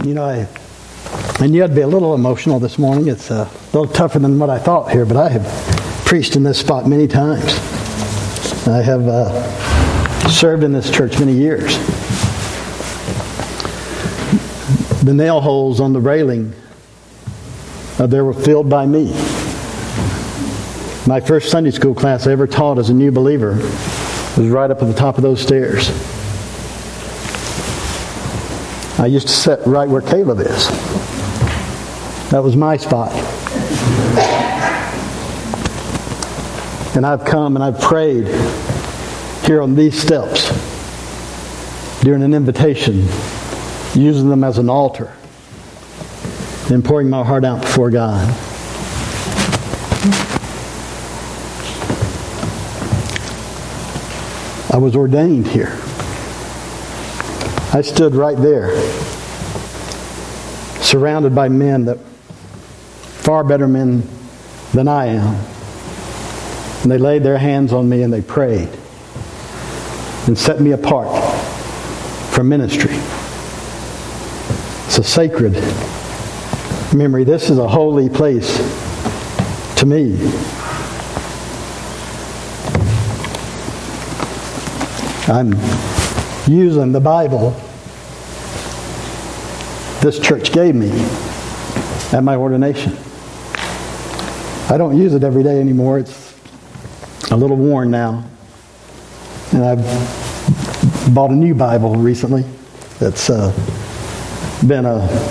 I knew I'd be a little emotional this morning. It's a little tougher than what I thought here, but I have preached in this spot many times. I have served in this church many years. The nail holes on the railing, they were filled by me. My first Sunday school class I ever taught as a new believer was right up at the top of those stairs. I used to sit right where Caleb is. That was my spot. And I've come and I've prayed here on these steps during an invitation, using them as an altar and pouring my heart out before God. I was ordained here. I stood right there, surrounded by men that far better men than I am. And they laid their hands on me and they prayed and set me apart for ministry. It's a sacred memory. This is a holy place to me. I'm using the Bible this church gave me at my ordination. I don't use it every day anymore. It's a little worn now. And I've bought a new Bible recently that's been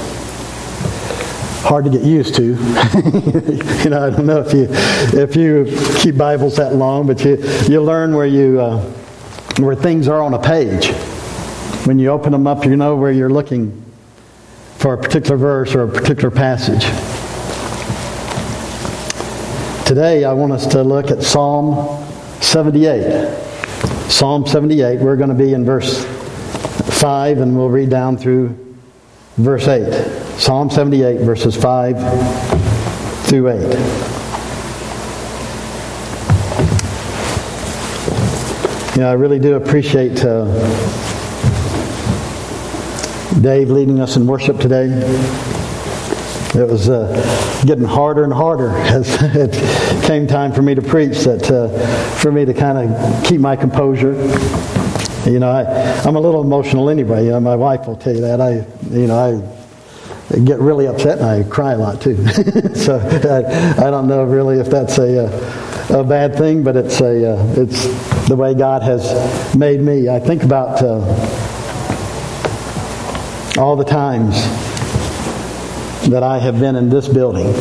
hard to get used to. I don't know if you keep Bibles that long, but you learn where things are on a page. When you open them up, you know where you're looking for a particular verse or a particular passage. Today, I want us to look at Psalm 78. Psalm 78, we're going to be in verse 5, and we'll read down through verse 8. Psalm 78, verses 5 through 8. I really do appreciate Dave leading us in worship today. It was getting harder and harder as it came time for me to preach, for me to kind of keep my composure. I'm a little emotional anyway. My wife will tell you that. I get really upset and I cry a lot too. So I don't know really if that's a bad thing, but it's the way God has made me. I think about all the times that I have been in this building,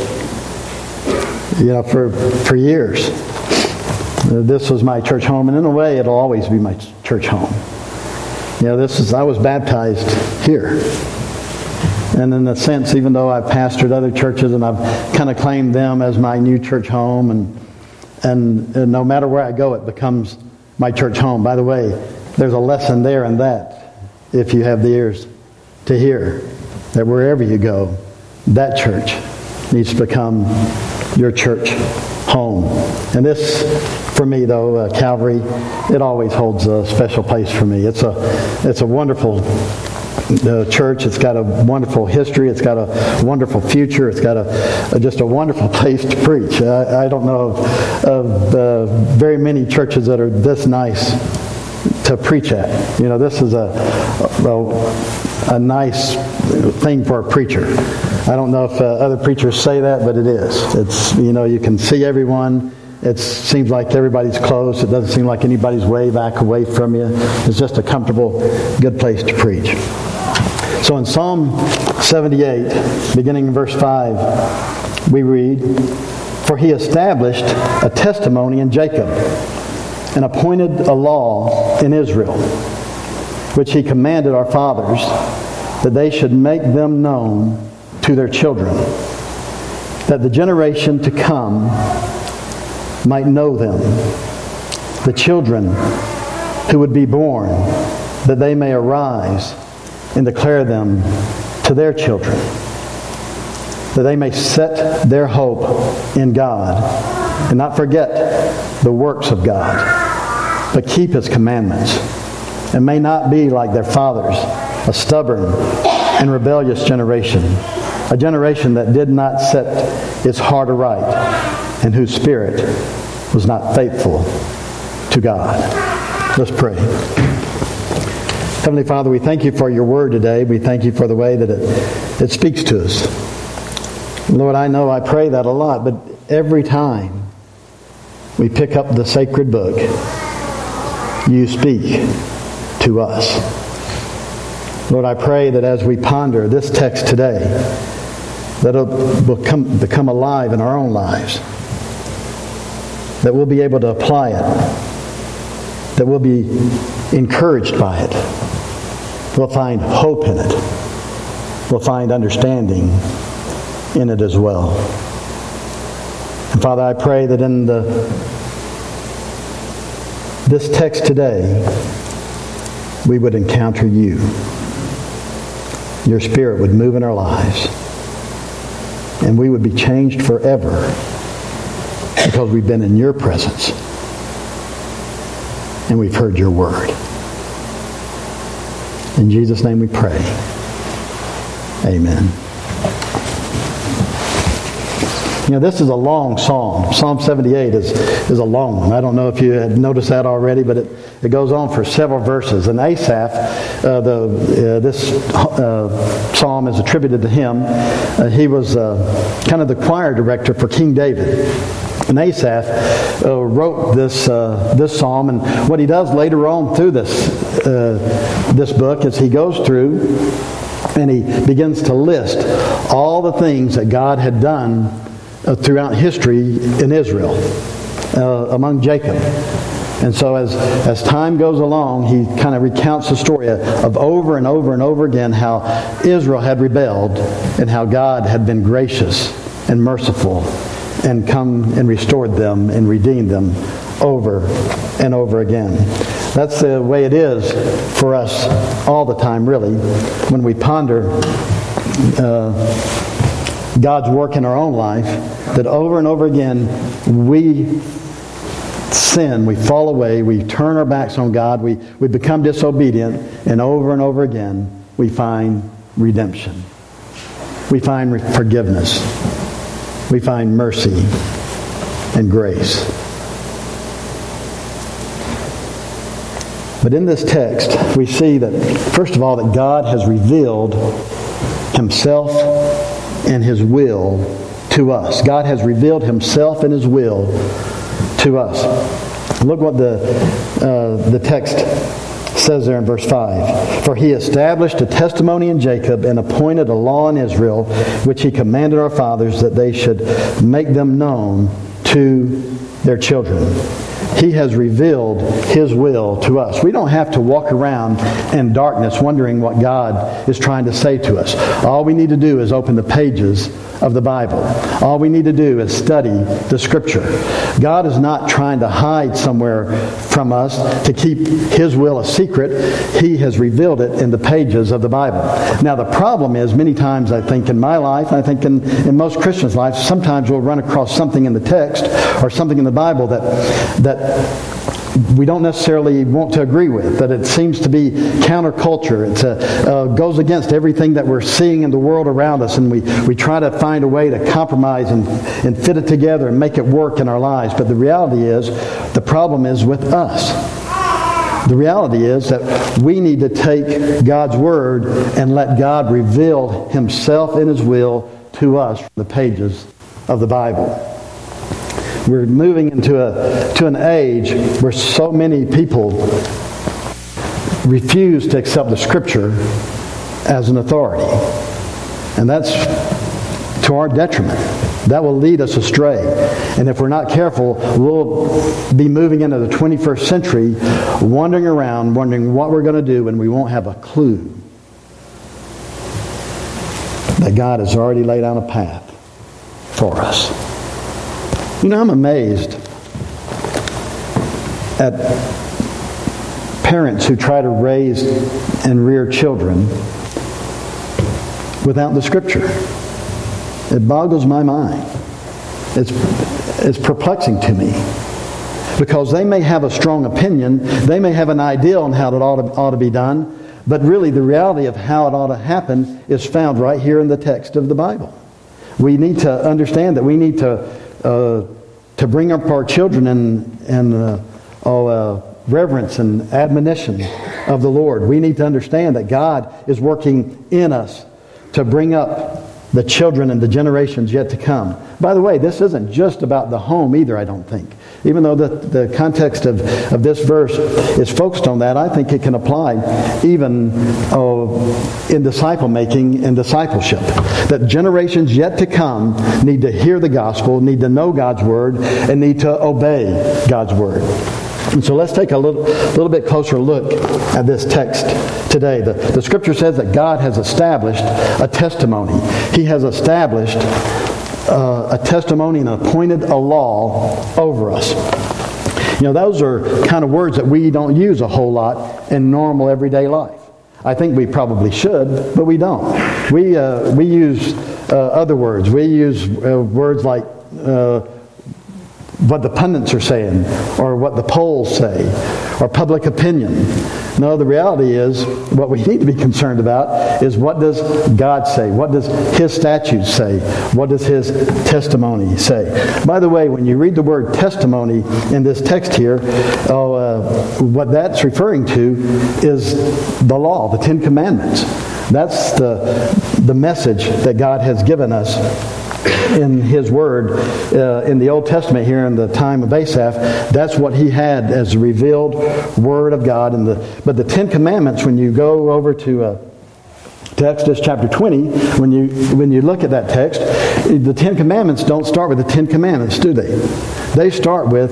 for years. This was my church home, and in a way, it'll always be my church home. I was baptized here. And in a sense, even though I've pastored other churches and I've kind of claimed them as my new church home, and no matter where I go, it becomes my church home. By the way, there's a lesson there in that, if you have the ears to hear, that wherever you go, that church needs to become your church home. And this, for me though, Calvary, it always holds a special place for me. It's a wonderful church. It's got a wonderful history. It's got a wonderful future. It's got just a wonderful place to preach. I don't know of very many churches that are this nice to preach at. This is a nice thing for a preacher. I don't know if other preachers say that, but it is. It's, you can see everyone. It seems like everybody's close. It doesn't seem like anybody's way back away from you. It's just a comfortable, good place to preach. So in Psalm 78, beginning in verse 5, we read, "For he established a testimony in Jacob, and appointed a law in Israel, which he commanded our fathers, that they should make them known to their children, that the generation to come might know them, the children who would be born, that they may arise and declare them to their children, that they may set their hope in God and not forget the works of God, but keep His commandments, and may not be like their fathers a stubborn and rebellious generation, a generation that did not set its heart aright and whose spirit was not faithful to God. Let's pray. Heavenly Father, we thank you for your word today. We thank you for the way that it speaks to us. Lord, I pray that a lot, but every time we pick up the sacred book, you speak to us. Lord, I pray that as we ponder this text today, that it will become alive in our own lives, that we'll be able to apply it, that we'll be encouraged by it, we'll find hope in it, we'll find understanding in it as well. And Father, I pray that in this text today, we would encounter you. Your Spirit would move in our lives, and we would be changed forever because we've been in your presence and we've heard your word. In Jesus' name we pray. Amen. You know, this is a long psalm. Psalm 78 is a long one. I don't know if you had noticed that already, but it goes on for several verses. And Asaph, this psalm is attributed to him. He was kind of the choir director for King David. And Asaph wrote this psalm, and what he does later on through this book is he goes through and he begins to list all the things that God had done throughout history in Israel, among Jacob. And so as time goes along, he kind of recounts the story of over and over and over again how Israel had rebelled and how God had been gracious and merciful and come and restored them and redeemed them over and over again. That's the way it is for us all the time, really, when we ponder God's work in our own life, that over and over again we sin, we fall away, we turn our backs on God, we become disobedient, and over again we find redemption. We find forgiveness. We find mercy and grace. But in this text, we see that, first of all, that God has revealed Himself and His will to us. God has revealed Himself and His will to us. Look what the text says there in verse 5. For He established a testimony in Jacob and appointed a law in Israel, which He commanded our fathers that they should make them known to their children. He has revealed His will to us. We don't have to walk around in darkness wondering what God is trying to say to us. All we need to do is open the pages of the Bible. All we need to do is study the Scripture. God is not trying to hide somewhere from us to keep His will a secret. He has revealed it in the pages of the Bible. Now the problem is, many times I think in my life, and I think in most Christians' lives, sometimes we'll run across something in the text or something in the Bible that we don't necessarily want to agree with, that it seems to be counterculture. It goes against everything that we're seeing in the world around us, and we try to find a way to compromise and fit it together and make it work in our lives. But the reality is, the problem is with us. The reality is that we need to take God's Word and let God reveal Himself and His will to us from the pages of the Bible. We're moving into an age where so many people refuse to accept the Scripture as an authority. And that's to our detriment. That will lead us astray. And if we're not careful, we'll be moving into the 21st century, wandering around, wondering what we're going to do, and we won't have a clue that God has already laid out a path for us. You know, I'm amazed at parents who try to raise and rear children without the Scripture. It boggles my mind. It's perplexing to me. Because they may have a strong opinion, they may have an idea on how it ought to be done, But really, the reality of how it ought to happen is found right here in the text of the Bible. We need to understand that we need to bring up our children in reverence and admonition of the Lord. We need to understand that God is working in us to bring up the children and the generations yet to come. By the way, this isn't just about the home either, I don't think. Even though the context of this verse is focused on that, I think it can apply even in disciple making and discipleship. That generations yet to come need to hear the gospel, need to know God's word, and need to obey God's word. And so let's take a little bit closer look at this text today. The Scripture says that God has established a testimony. He has established a testimony and appointed a law over us. You know, those are kind of words that we don't use a whole lot in normal everyday life. I think we probably should, but we don't. We use other words. We use words like what the pundits are saying, or what the polls say, or public opinion. No, the reality is, what we need to be concerned about is, what does God say? What does His statutes say? What does His testimony say? By the way, when you read the word testimony in this text here, what that's referring to is the law, the Ten Commandments. That's the message that God has given us in His Word. In the Old Testament here in the time of Asaph, that's what he had as the revealed Word of God. But the Ten Commandments, when you go over to Exodus chapter 20, when you look at that text, the Ten Commandments don't start with the Ten Commandments, do they? They start with,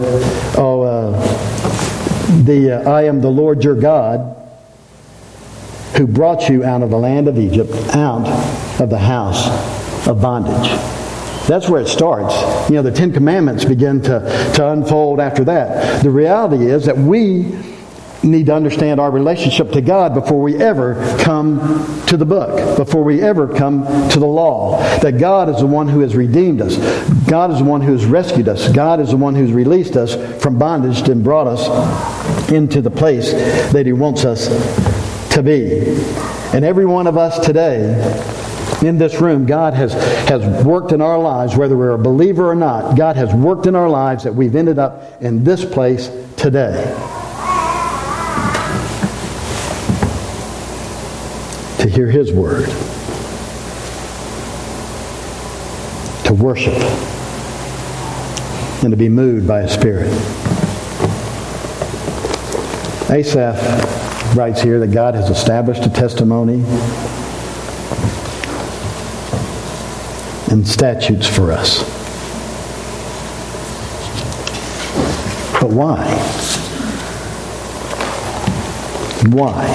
I am the Lord your God, who brought you out of the land of Egypt, out of the house of bondage. That's where it starts. You know, the Ten Commandments begin to unfold after that. The reality is that we need to understand our relationship to God before we ever come to the book, before we ever come to the law. That God is the one who has redeemed us. God is the one who has rescued us. God is the one who's released us from bondage and brought us into the place that He wants us to be. And every one of us today in this room, God has worked in our lives, whether we're a believer or not. God has worked in our lives that we've ended up in this place today. To hear His Word. To worship. And to be moved by His Spirit. Asaph writes here that God has established a testimony and statutes for us. But why? Why?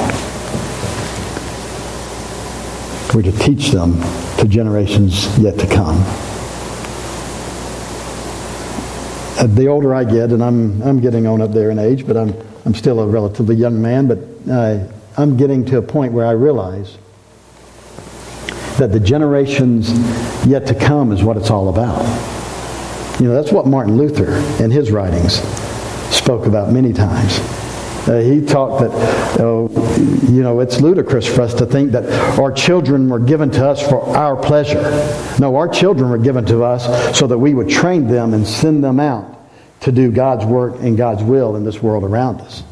We're to teach them to generations yet to come. The older I get, and I'm getting on up there in age, but I'm still a relatively young man, but I'm getting to a point where I realize that the generations yet to come is what it's all about. You know, that's what Martin Luther in his writings spoke about many times. He talked that, it's ludicrous for us to think that our children were given to us for our pleasure. No, our children were given to us so that we would train them and send them out to do God's work and God's will in this world around us.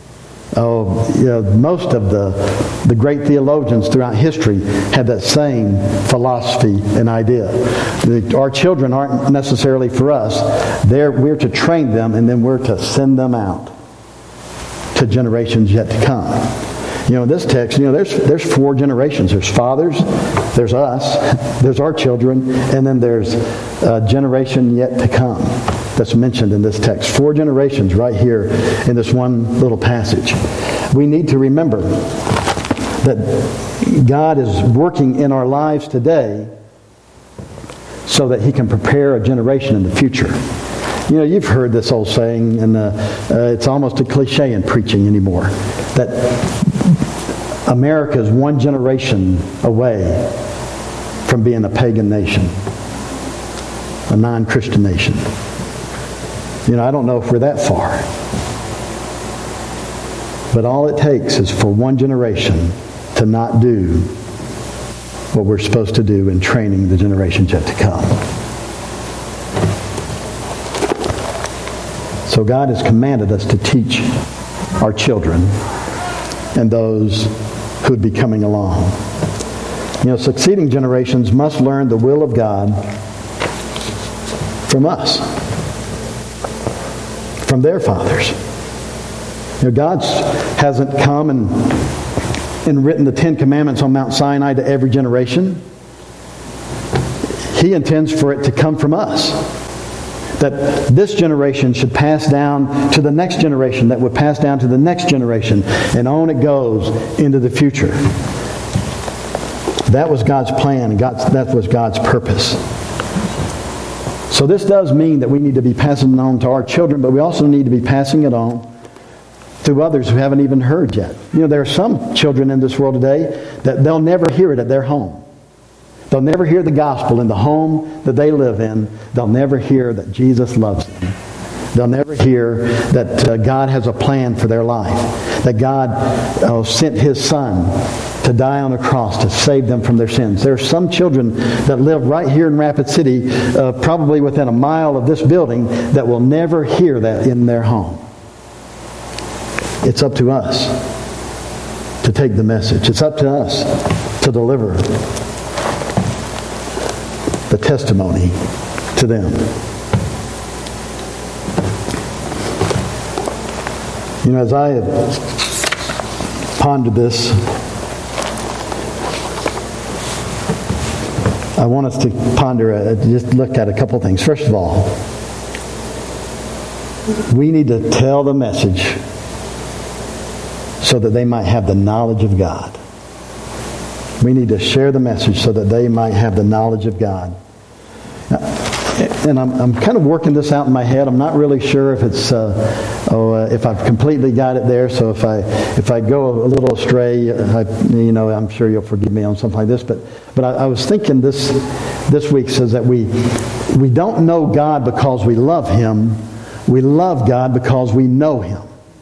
Most of the great theologians throughout history had that same philosophy and idea. Our children aren't necessarily for us. We're to train them, and then we're to send them out to generations yet to come. You know, in this text, there's 4 generations. There's fathers, there's us, there's our children, and then there's a generation yet to come that's mentioned in this text. 4 generations right here in this one little passage. We need to remember that God is working in our lives today so that He can prepare a generation in the future. You know, you've heard this old saying, and it's almost a cliche in preaching anymore, that America is one generation away from being a pagan nation, a non-Christian nation. You know, I don't know if we're that far. But all it takes is for one generation to not do what we're supposed to do in training the generations yet to come. So God has commanded us to teach our children and those who would be coming along. Succeeding generations must learn the will of God from us, from their fathers. God hasn't come and written the Ten Commandments on Mount Sinai to every generation. He intends for it to come from us. That this generation should pass down to the next generation, that would pass down to the next generation, and on it goes into the future. That was God's plan, and that was God's purpose. So this does mean that we need to be passing it on to our children, but we also need to be passing it on to others who haven't even heard yet. There are some children in this world today that they'll never hear it at their home. They'll never hear the gospel in the home that they live in. They'll never hear that Jesus loves them. They'll never hear that God has a plan for their life. That God sent His Son to die on a cross to save them from their sins. There are some children that live right here in Rapid City, probably within a mile of this building, that will never hear that in their home. It's up to us to take the message. It's up to us to deliver the testimony to them. As I have pondered this, I want us to ponder, just look at a couple things. First of all, we need to tell the message so that they might have the knowledge of God. We need to share the message so that they might have the knowledge of God. And I'm kind of working this out in my head. I'm not really sure if it's if I've completely got it there. So if I go a little astray, I'm sure you'll forgive me on something like this. But I was thinking this week says that we don't know God because we love Him. We love God because we know Him.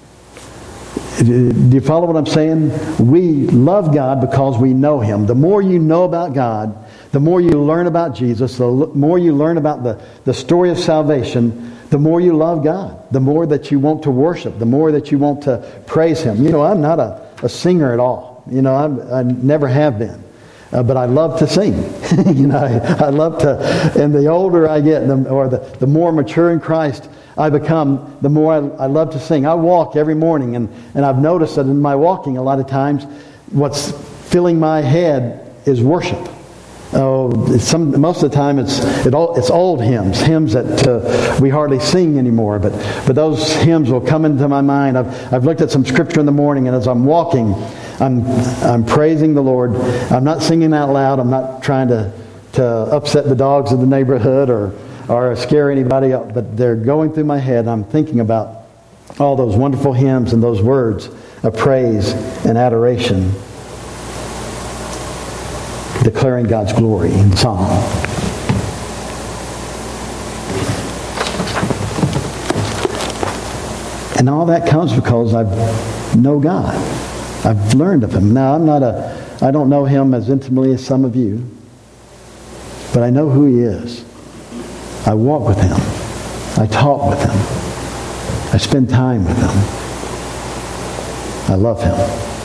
Do you follow what I'm saying? We love God because we know Him. The more you know about God, the more you learn about Jesus, the more you learn about the story of salvation, the more you love God. The more that you want to worship, the more that you want to praise Him. I'm not a singer at all. I never have been. But I love to sing. I love to, and the older I get, the more mature in Christ I become, the more I love to sing. I walk every morning, and I've noticed that in my walking a lot of times, what's filling my head is worship. Most of the time it's old hymns that we hardly sing anymore. But those hymns will come into my mind. I've looked at some scripture in the morning, and as I'm walking, I'm praising the Lord. I'm not singing out loud. I'm not trying to upset the dogs of the neighborhood or scare anybody else. But they're going through my head. I'm thinking about all those wonderful hymns and those words of praise and adoration, declaring God's glory in song. And all that comes because I know God. I've learned of Him. Now, I don't know Him as intimately as some of you, but I know who He is. I walk with Him. I talk with Him. I spend time with Him. I love Him.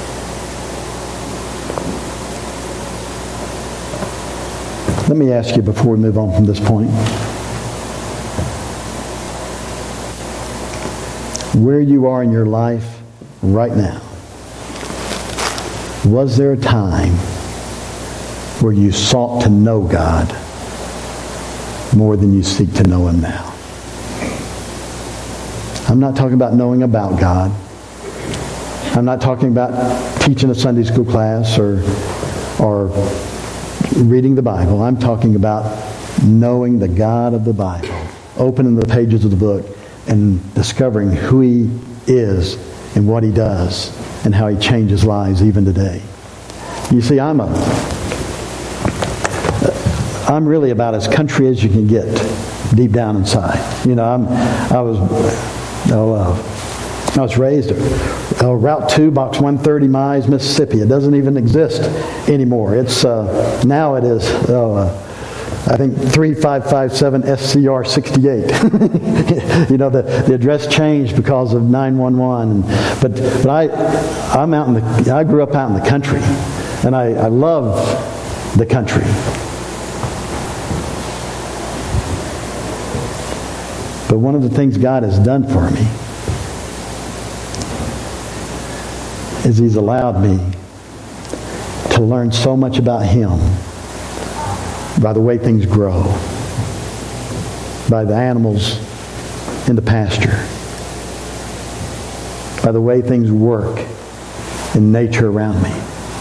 Let me ask you before we move on from this point. Where you are in your life right now, was there a time where you sought to know God more than you seek to know Him now? I'm not talking about knowing about God. I'm not talking about teaching a Sunday school class or reading the Bible. I'm talking about knowing the God of the Bible, opening the pages of the book and discovering who He is and what He does and how He changes lives even today. You see, I'm really about as country as you can get deep down inside. I was raised Route 2, Box 130, Mize, Mississippi. It doesn't even exist anymore. It's now it is, I think, 3557 SCR 68. The address changed because of 911. But I grew up out in the country, and I love the country. But one of the things God has done for me is He's allowed me to learn so much about Him by the way things grow, by the animals in the pasture, by the way things work in nature around me.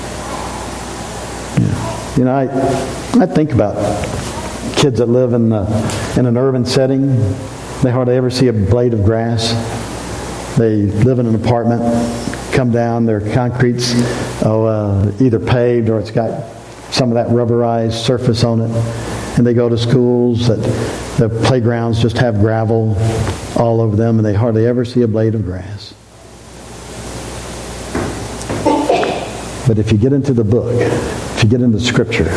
I think about kids that live in an urban setting. They hardly ever see a blade of grass. They live in an apartment, come down, their concrete's either paved or it's got some of that rubberized surface on it. And they go to schools that the playgrounds just have gravel all over them, and they hardly ever see a blade of grass. But if you get into the book, if you get into Scripture,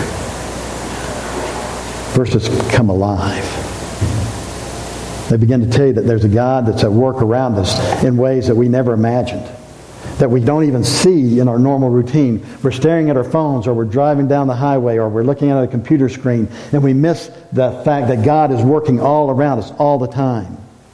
verses come alive. They begin to tell you that there's a God that's at work around us in ways that we never imagined, that we don't even see in our normal routine. We're staring at our phones, or we're driving down the highway, or we're looking at a computer screen, and we miss the fact that God is working all around us all the time.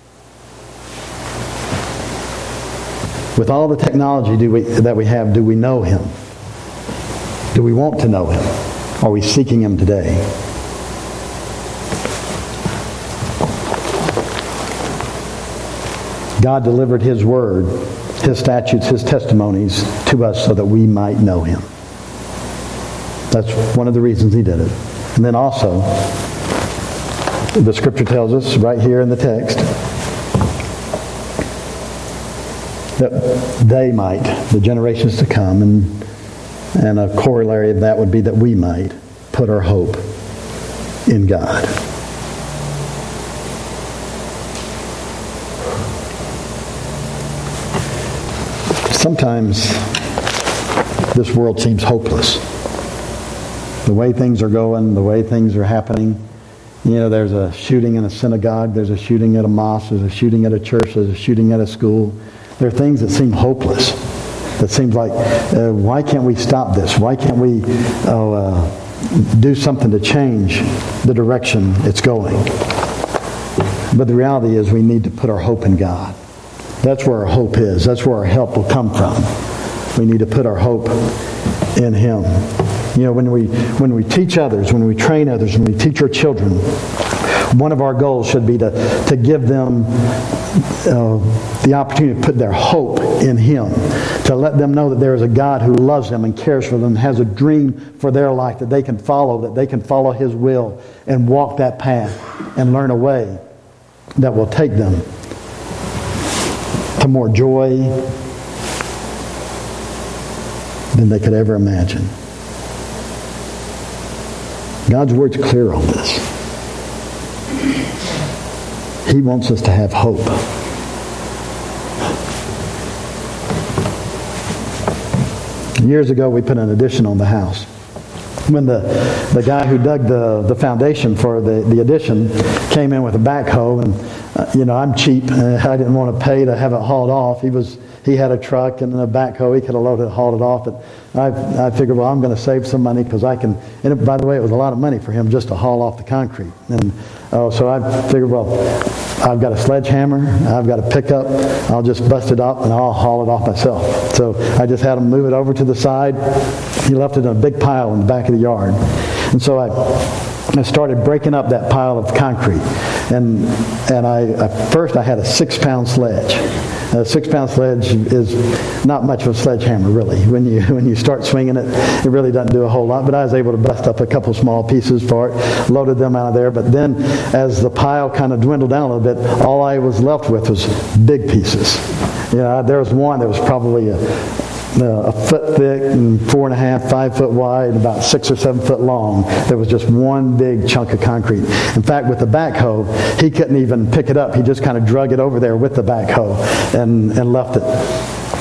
With all the technology that we have, do we know Him? Do we want to know Him? Are we seeking Him today? God delivered His Word, His statutes, His testimonies to us so that we might know Him. That's one of the reasons He did it. And then also, the Scripture tells us right here in the text that they might, the generations to come, and a corollary of that would be that we might put our hope in God. Sometimes this world seems hopeless. The way things are going, the way things are happening. There's a shooting in a synagogue, there's a shooting at a mosque, there's a shooting at a church, there's a shooting at a school. There are things that seem hopeless. That seems like, why can't we stop this? Why can't we do something to change the direction it's going? But the reality is we need to put our hope in God. That's where our hope is. That's where our help will come from. We need to put our hope in Him. When we teach others, when we train others, when we teach our children, one of our goals should be to give them the opportunity to put their hope in Him, to let them know that there is a God who loves them and cares for them, has a dream for their life that they can follow His will and walk that path and learn a way that will take them to more joy than they could ever imagine. God's Word's clear on this. He wants us to have hope. Years ago, we put an addition on the house. When the guy who dug the foundation for the addition came in with a backhoe, and I'm cheap, I didn't want to pay to have it hauled off. He had a truck and a backhoe. He could have loaded it, hauled it off. But I figured, well, I'm going to save some money because I can. And by the way, it was a lot of money for him just to haul off the concrete. And so I figured, well, I've got a sledgehammer. I've got a pickup. I'll just bust it up and I'll haul it off myself. So I just had him move it over to the side. He left it in a big pile in the back of the yard. And so I started breaking up that pile of concrete. And first I had a 6-pound sledge. A 6-pound sledge is not much of a sledgehammer, really. When you start swinging it, it really doesn't do a whole lot. But I was able to bust up a couple small pieces for it, loaded them out of there. But then, as the pile kind of dwindled down a little bit, all I was left with was big pieces. There was one that was probably a foot thick and 4.5, 5 foot wide, and about 6 or 7 foot long. There was just one big chunk of concrete. In fact, with the backhoe, he couldn't even pick it up. He just kind of drug it over there with the backhoe and left it.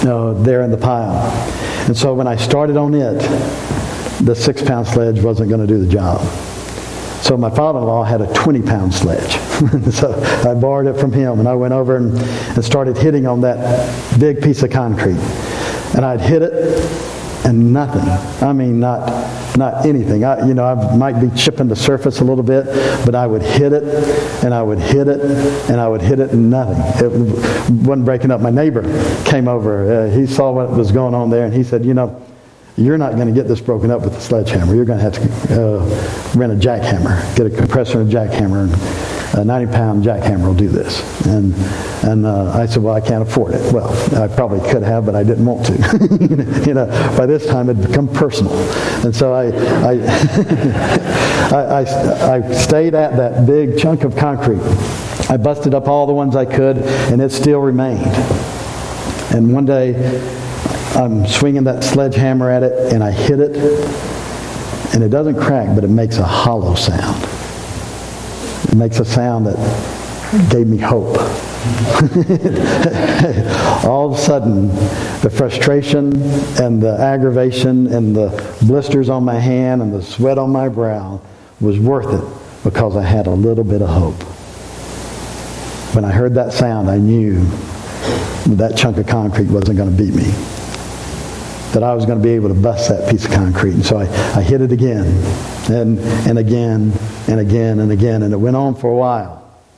there in the pile. And so when I started on it, the 6-pound sledge wasn't going to do the job. So my father-in-law had a 20-pound sledge. So I borrowed it from him, and I went over and started hitting on that big piece of concrete. And I'd hit it, and nothing. I mean, not anything. I might be chipping the surface a little bit, but I would hit it, and I would hit it, and I would hit it, and nothing. It wasn't breaking up. My neighbor came over. He saw what was going on there, and he said, you're not going to get this broken up with a sledgehammer. You're going to have to rent a jackhammer, get a compressor and a jackhammer, and a 90-pound jackhammer will do this. And I said, well, I can't afford it. Well, I probably could have, but I didn't want to. By this time it had become personal. And so I stayed at that big chunk of concrete. I busted up all the ones I could, and it still remained. And one day, I'm swinging that sledgehammer at it, and I hit it, and it doesn't crack, but it makes a hollow sound. It makes a sound that gave me hope. All of a sudden, the frustration and the aggravation and the blisters on my hand and the sweat on my brow was worth it because I had a little bit of hope. When I heard that sound, I knew that chunk of concrete wasn't going to beat me. That I was going to be able to bust that piece of concrete. And so I hit it again, and again, and again, and again. And it went on for a while.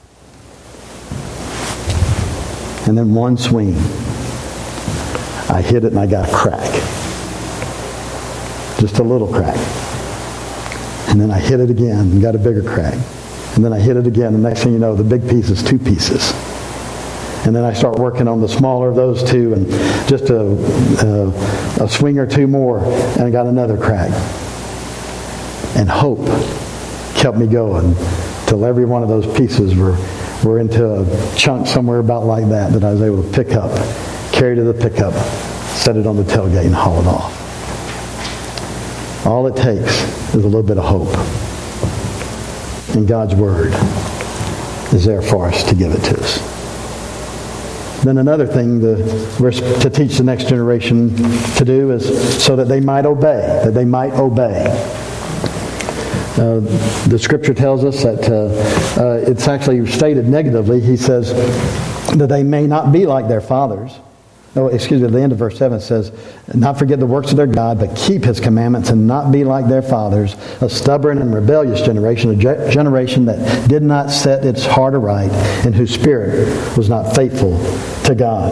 And then one swing, I hit it and I got a crack. Just a little crack. And then I hit it again and got a bigger crack. And then I hit it again. The next thing you know, the big piece is 2 pieces. And then I start working on the smaller of those 2, and just a swing or 2 more, and I got another crack. And hope kept me going till every one of those pieces were into a chunk somewhere about like that I was able to pick up, carry to the pickup, set it on the tailgate, and haul it off. All it takes is a little bit of hope. And God's Word is there for us to give it to us. Then another thing we're to teach the next generation to do is so that they might obey. The Scripture tells us that it's actually stated negatively. He says that they may not be like their fathers. The end of verse 7 says, not forget the works of their God, but keep His commandments and not be like their fathers, a stubborn and rebellious generation, a generation that did not set its heart aright and whose spirit was not faithful to God.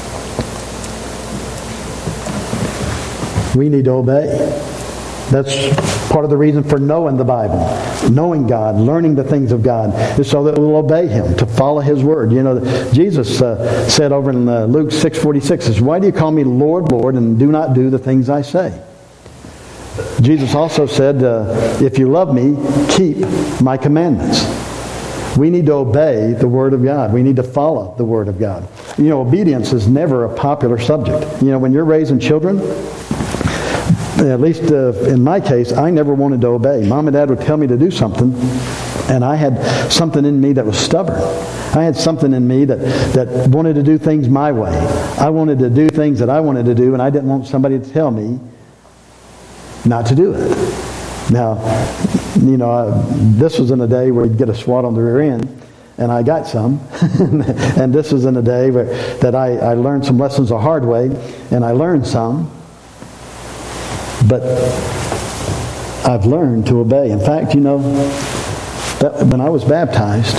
We need to obey. That's part of the reason for knowing the Bible. Knowing God, learning the things of God, is so that we'll obey Him, to follow His Word. Jesus said over in Luke 6:46, says, why do you call me Lord, Lord, and do not do the things I say? Jesus also said, if you love me, keep my commandments. We need to obey the Word of God. We need to follow the Word of God. Obedience is never a popular subject. When you're raising children, at least in my case, I never wanted to obey. Mom and Dad would tell me to do something, and I had something in me that was stubborn. I had something in me that wanted to do things my way. I wanted to do things that I wanted to do, and I didn't want somebody to tell me not to do it. Now, this was in a day where you'd get a swat on the rear end, and I got some. And this was in a day that I learned some lessons the hard way, and I learned some. But I've learned to obey. In fact, that when I was baptized,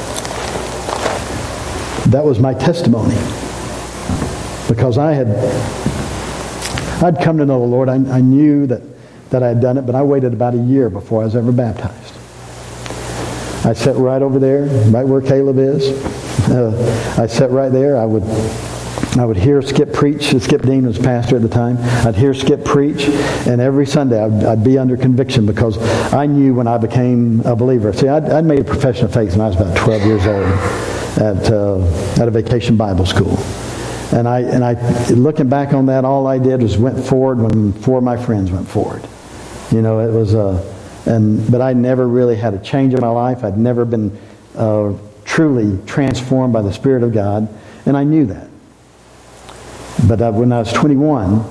that was my testimony. Because I'd come to know the Lord. I knew that I had done it, but I waited about a year before I was ever baptized. I sat right over there, right where Caleb is. I sat right there. I would hear Skip preach. Skip Dean was pastor at the time. I'd hear Skip preach, and every Sunday I'd be under conviction because I knew when I became a believer. See, I'd made a profession of faith when I was about 12 years old at a vacation Bible school. And I looking back on that, all I did was went forward when 4 of my friends went forward. It was but I never really had a change in my life. I'd never been truly transformed by the Spirit of God, and I knew that. But when I was 21,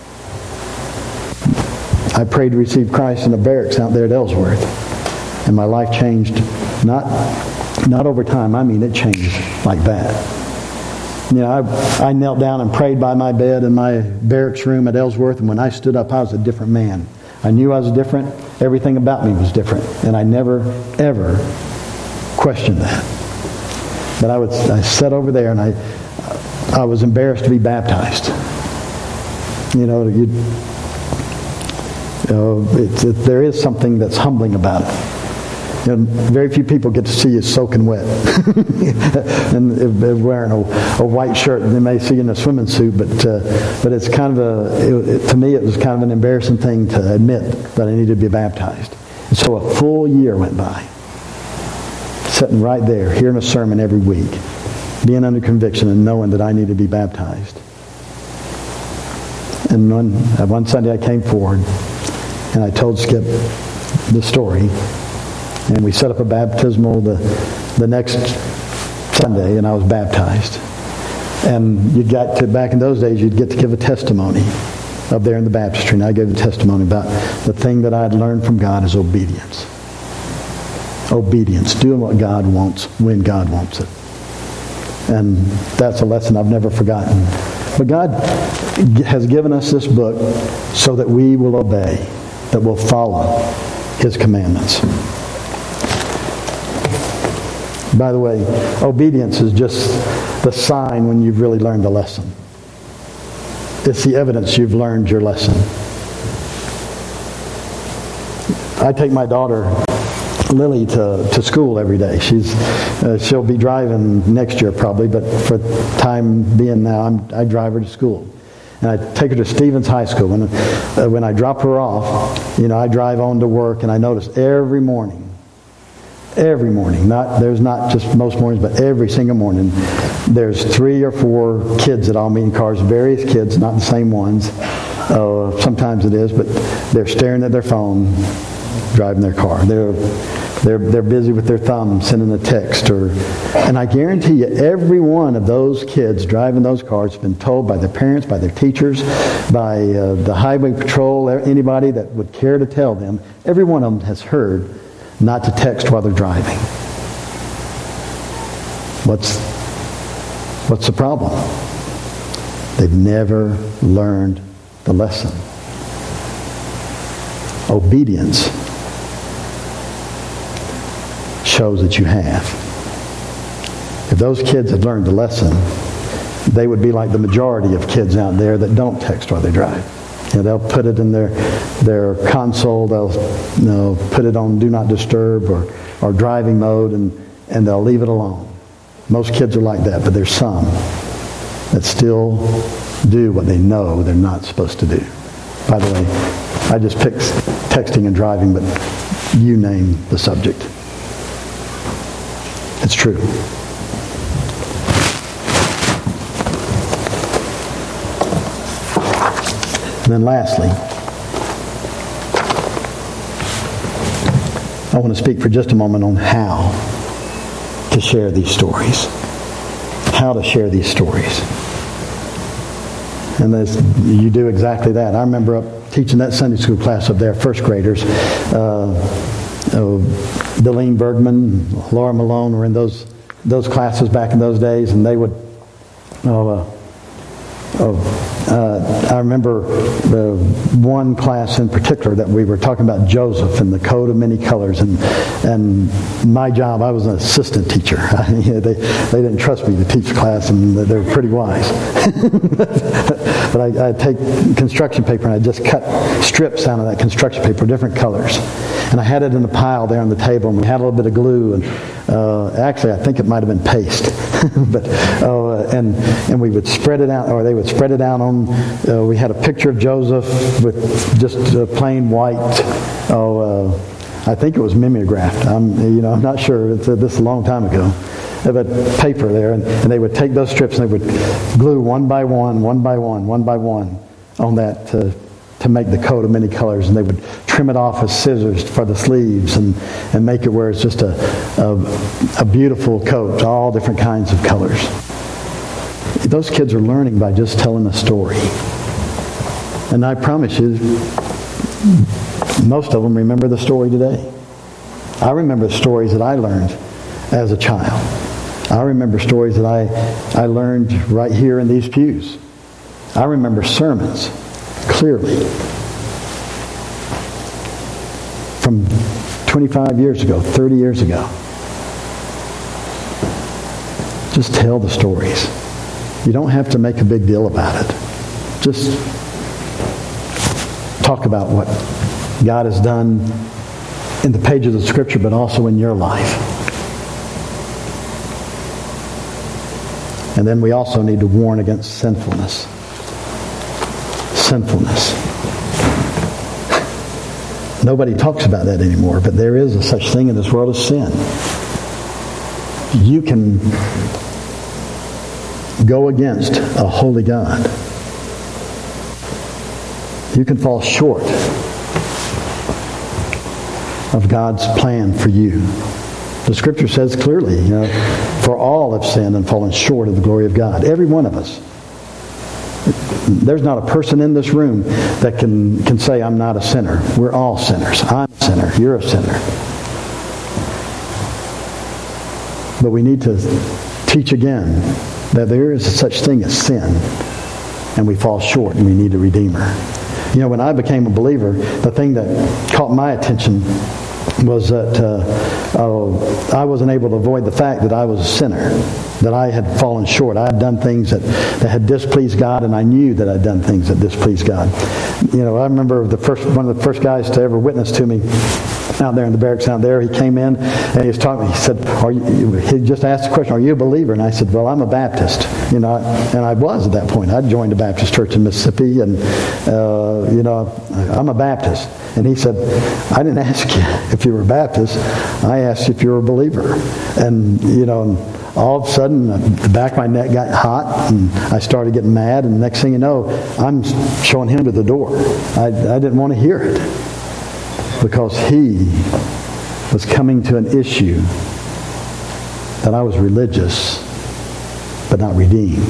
I prayed to receive Christ in the barracks out there at Ellsworth. And my life changed, not over time. I mean, it changed like that. You know, I knelt down and prayed by my bed in my barracks room at Ellsworth, and when I stood up, I was a different man. I knew I was different. Everything about me was different. And I never, ever questioned that. But I sat over there, and I was embarrassed to be baptized. You know, there is something that's humbling about it. You know, very few people get to see you soaking wet and wearing a white shirt. They may see you in a swimming suit, but it's kind of to me it was kind of an embarrassing thing to admit that I needed to be baptized. And so a full year went by, sitting right there, hearing a sermon every week, being under conviction and knowing that I needed to be baptized. And one Sunday I came forward and I told Skip the story. And we set up a baptismal the next Sunday, and I was baptized. And you got to, back in those days, you'd get to give a testimony up there in the baptistry. And I gave a testimony about the thing that I had learned from God is obedience. Obedience, doing what God wants when God wants it. And that's a lesson I've never forgotten. But God has given us this book so that we will obey, that we'll follow His commandments. By the way, obedience is just the sign when you've really learned a lesson. It's the evidence you've learned your lesson. I take my daughter Lily to school every day. She'll be driving next year probably, but for the time being now, I drive her to school. And I take her to Stevens High School. And when I drop her off, you know, I drive on to work, and I notice every morning, there's not just most mornings, but every single morning, there's 3 or 4 kids that all meet in cars, various kids, not the same ones. Sometimes it is, but they're staring at their phone, driving their car. They're busy with their thumb, sending a text, and I guarantee you, every one of those kids driving those cars has been told by their parents, by their teachers, by the highway patrol, anybody that would care to tell them. Every one of them has heard not to text while they're driving. What's the problem? They've never learned the lesson. Obedience shows that you have. If those kids had learned the lesson, they would be like the majority of kids out there that don't text while they drive. You know, they'll put it in their console, they'll put it on Do Not Disturb or driving mode, and they'll leave it alone. Most kids are like that, but there's some that still do what they know they're not supposed to do. By the way, I just picked texting and driving, but you name the subject. It's true. And then lastly, I want to speak for just a moment on how to share these stories. How to share these stories. And you do exactly that. I remember teaching that Sunday school class up there, first graders. Delene Bergman, Laura Malone were in those classes back in those days, and they would I remember the one class in particular that we were talking about Joseph and the coat of many colors, and my job, I was an assistant teacher. They didn't trust me to teach the class, and they were pretty wise. But I'd take construction paper and I'd just cut strips out of that construction paper, different colors. And I had it in a pile there on the table, and we had a little bit of glue, and actually I think it might have been paste. And we would spread it out, or they would spread it out on, we had a picture of Joseph with just plain white, I think it was mimeographed. I'm not sure. This is a long time ago. But paper there, and they would take those strips and they would glue one by one on that to make the coat of many colors, and they would trim it off with scissors for the sleeves and make it where it's just a beautiful coat, all different kinds of colors. those kids are learning by just telling a story. And I promise you, most of them remember the story today. I remember the stories that I learned as a child. I remember stories that I learned right here in these pews. I remember sermons clearly from 25 years ago, 30 years ago. Just tell the stories. You don't have to make a big deal about it. Just talk about what God has done in the pages of Scripture, but also in your life. And then we also need to warn against sinfulness. Sinfulness. Nobody talks about that anymore, but there is a such thing in this world as sin. You can go against a holy God. You can fall short of God's plan for you. The Scripture says clearly, for all have sinned and fallen short of the glory of God. Every one of us. There's not a person in this room that can say, I'm not a sinner. We're all sinners. I'm a sinner. You're a sinner. But we need to teach again that there is such thing as sin, and we fall short, and we need a Redeemer. When I became a believer, the thing that caught my attention was that I wasn't able to avoid the fact that I was a sinner, that I had fallen short. I had done things that had displeased God, and I knew that I'd done things that displeased God. I remember one of the first guys to ever witness to me out there in the barracks out there. He came in and he was talking. He said, he just asked the question, "Are you a believer?" And I said, "Well, I'm a Baptist." And I was at that point. I'd joined a Baptist church in Mississippi, and I'm a Baptist. And he said, "I didn't ask you if you were a Baptist. I asked you if you were a believer." And all of a sudden, the back of my neck got hot, and I started getting mad. And the next thing you know, I'm showing him to the door. I didn't want to hear it, because he was coming to an issue that I was religious, but not redeemed.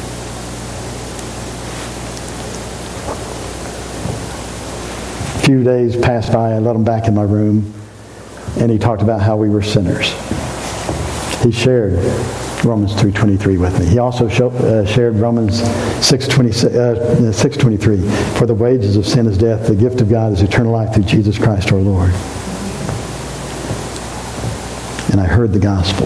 A few days passed by. I let him back in my room, and he talked about how we were sinners. He shared Romans 3:23 with me. He also shared Romans 6:23. For the wages of sin is death. The gift of God is eternal life through Jesus Christ our Lord. And I heard the gospel.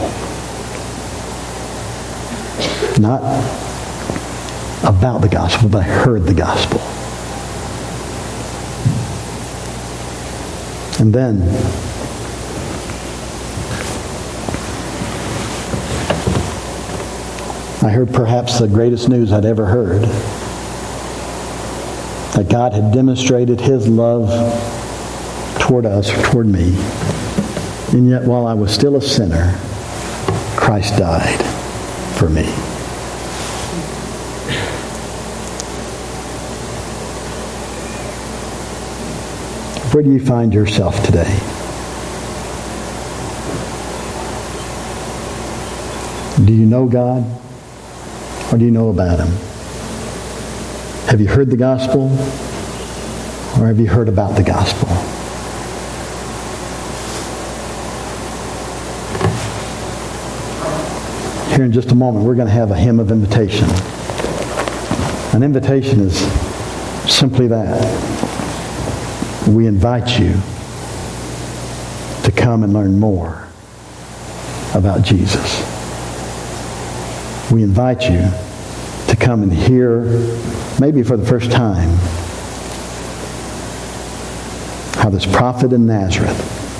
Not about the gospel, but I heard the gospel. And then I heard perhaps the greatest news I'd ever heard. That God had demonstrated His love toward us, toward me. And yet while I was still a sinner, Christ died for me. Where do you find yourself today? Do you know God? Or do you know about Him? Have you heard the gospel? Or have you heard about the gospel? Here in just a moment, we're going to have a hymn of invitation. An invitation is simply that. We invite you to come and learn more about Jesus. We invite you to come and hear, maybe for the first time, how this prophet in Nazareth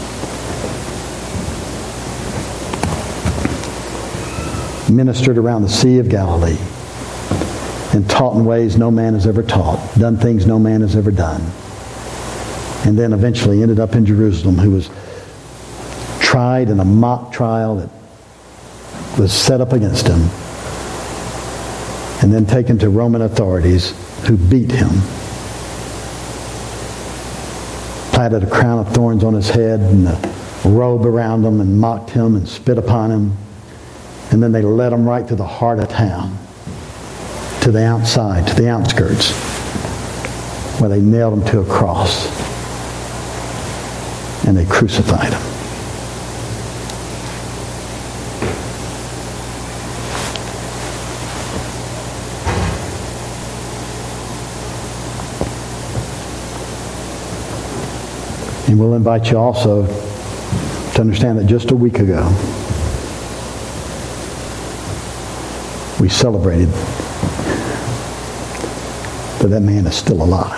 ministered around the Sea of Galilee and taught in ways no man has ever taught, done things no man has ever done, and then eventually ended up in Jerusalem, who was tried in a mock trial that was set up against him, and then taken to Roman authorities, who beat him, planted a crown of thorns on his head and a robe around him, and mocked him and spit upon him. And then they led him right to the heart of town to the outside, to the outskirts, where they nailed him to a cross and they crucified him. And we'll invite you also to understand that just a week ago, we celebrated that man is still alive.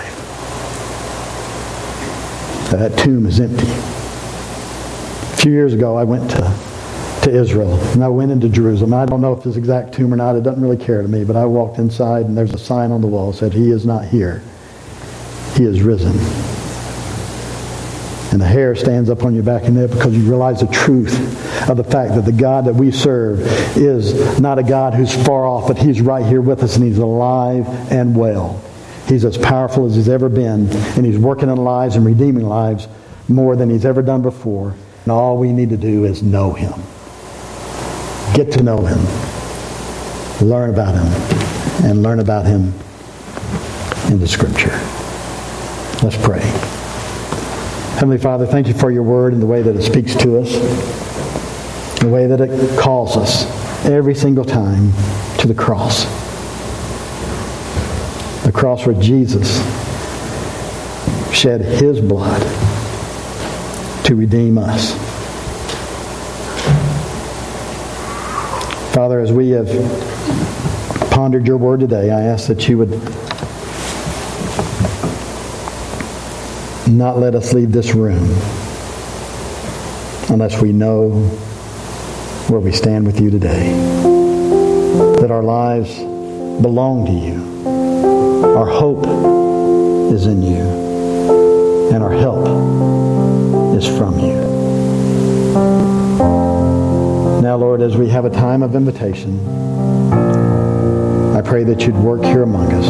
That tomb is empty. A few years ago, I went to Israel, and I went into Jerusalem. I don't know if this exact tomb or not. It doesn't really care to me, but I walked inside, and there's a sign on the wall that said, "He is not here. He is risen." And the hair stands up on your back and neck because you realize the truth of the fact that the God that we serve is not a God who's far off, but He's right here with us, and He's alive and well. He's as powerful as He's ever been, and He's working in lives and redeeming lives more than He's ever done before. And all we need to do is know Him. Get to know Him. Learn about Him. And learn about Him in the Scripture. Let's pray. Heavenly Father, thank You for Your Word and the way that it speaks to us, the way that it calls us every single time to the cross. The cross where Jesus shed His blood to redeem us. Father, as we have pondered Your Word today, I ask that You would not let us leave this room unless we know where we stand with You today. That our lives belong to You. Our hope is in You. And our help is from You. Now, Lord, as we have a time of invitation, I pray that You'd work here among us.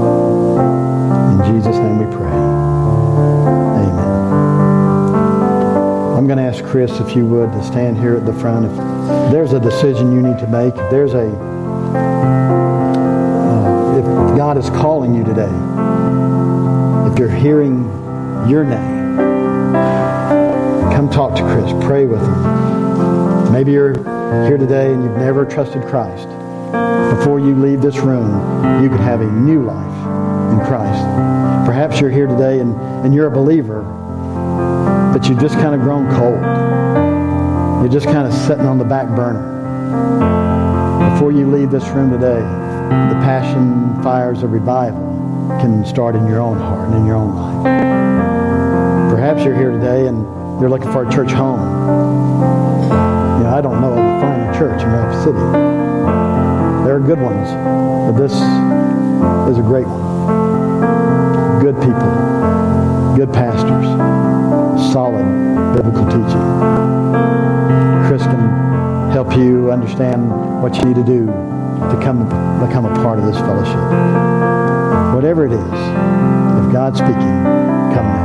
In Jesus' name we pray. I'm going to ask Chris, if you would, to stand here at the front. If there's a decision you need to make, if there's if God is calling you today, if you're hearing your name, come talk to Chris. Pray with him. Maybe you're here today and you've never trusted Christ. Before you leave this room, you could have a new life in Christ. Perhaps you're here today and you're a believer, but you've just kind of grown cold. You're just kind of sitting on the back burner. Before you leave this room today, the passion fires of revival can start in your own heart and in your own life. Perhaps you're here today and you're looking for a church home. You know, I don't know of a finer church in Rapid City. There are good ones, but this is a great one. Good people, good pastors, solid biblical teaching. Chris can help you understand what you need to do to become a part of this fellowship. Whatever it is, if God's speaking, come now.